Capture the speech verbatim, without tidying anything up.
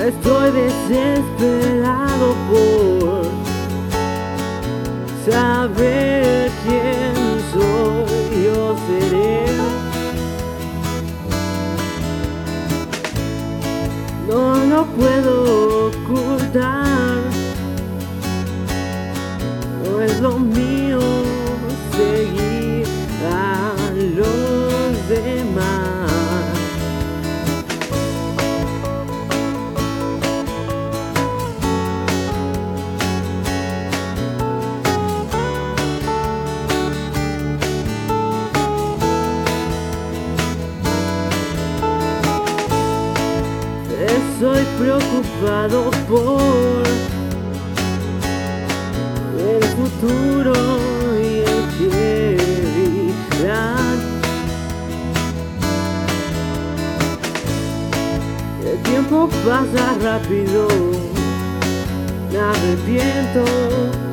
Estoy desesperado por saber quién soy, yo seré. No lo puedo ocultar, no es lo mío seguir a los demás. Estoy preocupado por el futuro y el que vivirán. El tiempo pasa rápido, me arrepiento